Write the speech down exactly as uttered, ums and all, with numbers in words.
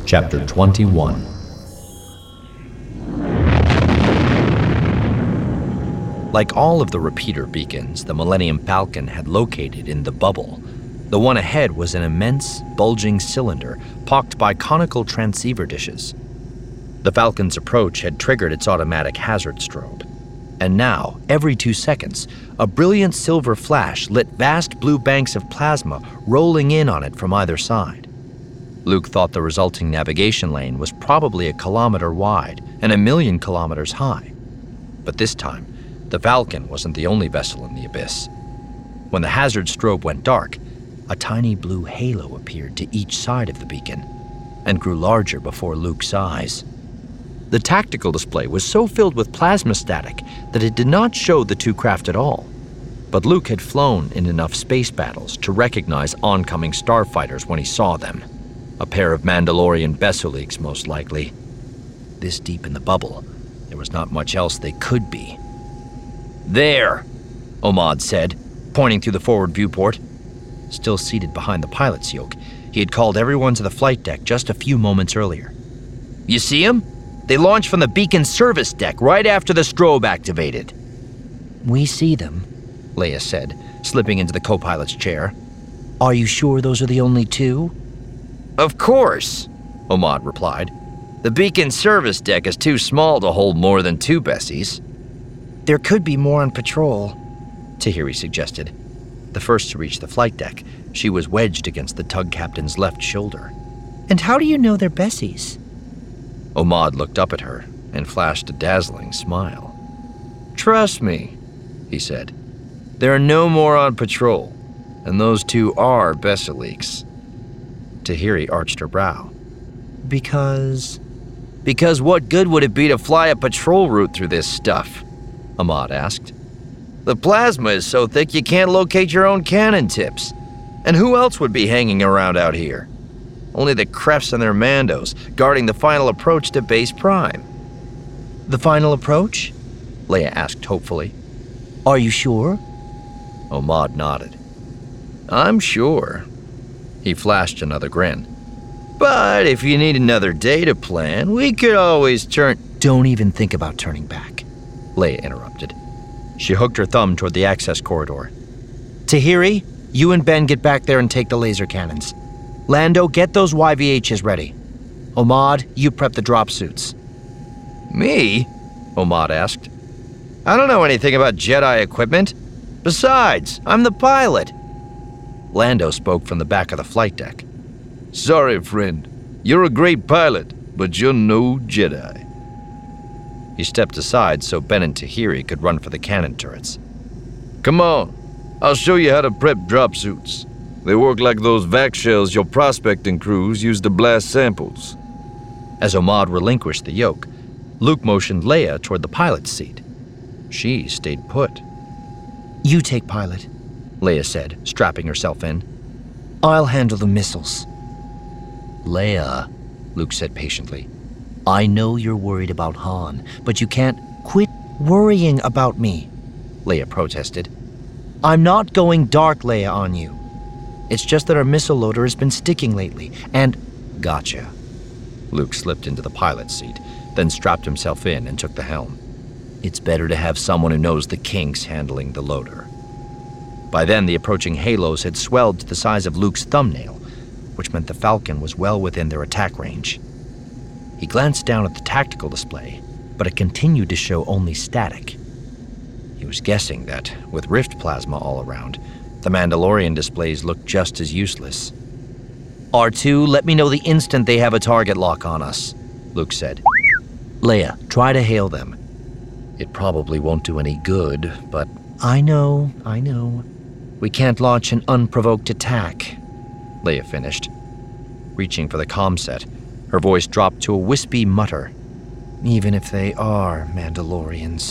Chapter twenty-one. Like all of the repeater beacons the Millennium Falcon had located in the bubble, the one ahead was an immense, bulging cylinder pocked by conical transceiver dishes. The Falcon's approach had triggered its automatic hazard strobe, and now, every two seconds, a brilliant silver flash lit vast blue banks of plasma rolling in on it from either side. Luke thought the resulting navigation lane was probably a kilometer wide and a million kilometers high. But this time, the Falcon wasn't the only vessel in the abyss. When the hazard strobe went dark, a tiny blue halo appeared to each side of the beacon and grew larger before Luke's eyes. The tactical display was so filled with plasma static that it did not show the two craft at all. But Luke had flown in enough space battles to recognize oncoming starfighters when he saw them. A pair of Mandalorian Besaliks, most likely. This deep in the bubble, there was not much else they could be. "There," Omad said, pointing through the forward viewport. Still seated behind the pilot's yoke, he had called everyone to the flight deck just a few moments earlier. "You see them? They launched from the beacon service deck right after the strobe activated." "We see them," Leia said, slipping into the co-pilot's chair. "Are you sure those are the only two?" "Of course," Omad replied. "The beacon service deck is too small to hold more than two Bessies." "There could be more on patrol," Tahiri suggested. The first to reach the flight deck, she was wedged against the tug captain's left shoulder. "And how do you know they're Bessies?" Omad looked up at her and flashed a dazzling smile. "Trust me," he said. "There are no more on patrol, and those two are Besaliks." Tahiri arched her brow. Because? Because what good would it be to fly a patrol route through this stuff? Omad asked. The plasma is so thick you can't locate your own cannon tips. And who else would be hanging around out here? Only the Kreffs and their Mandos, guarding the final approach to Base Prime. The final approach? Leia asked hopefully. Are you sure? Omad nodded. I'm sure. He flashed another grin. But if you need another data plan, we could always turn... Don't even think about turning back, Leia interrupted. She hooked her thumb toward the access corridor. Tahiri, you and Ben get back there and take the laser cannons. Lando, get those Y V Hs ready. Omad, you prep the drop suits. Me? Omad asked. I don't know anything about Jedi equipment. Besides, I'm the pilot. Lando spoke from the back of the flight deck. Sorry, friend. You're a great pilot, but you're no Jedi. He stepped aside so Ben and Tahiri could run for the cannon turrets. Come on. I'll show you how to prep drop suits. They work like those vac shells your prospecting crews use to blast samples. As Omad relinquished the yoke, Luke motioned Leia toward the pilot's seat. She stayed put. You take pilot, Leia said, strapping herself in. I'll handle the missiles. Leia, Luke said patiently, I know you're worried about Han, but you can't quit worrying about me, Leia protested. I'm not going dark, Leia, on you. It's just that our missile loader has been sticking lately, and... Gotcha. Luke slipped into the pilot's seat, then strapped himself in and took the helm. It's better to have someone who knows the kinks handling the loader. By then, the approaching halos had swelled to the size of Luke's thumbnail, which meant the Falcon was well within their attack range. He glanced down at the tactical display, but it continued to show only static. He was guessing that, with rift plasma all around, the Mandalorian displays looked just as useless. R two, let me know the instant they have a target lock on us, Luke said. Leia, try to hail them. It probably won't do any good, but... I know, I know. We can't launch an unprovoked attack, Leia finished. Reaching for the comm set, her voice dropped to a wispy mutter. Even if they are Mandalorians.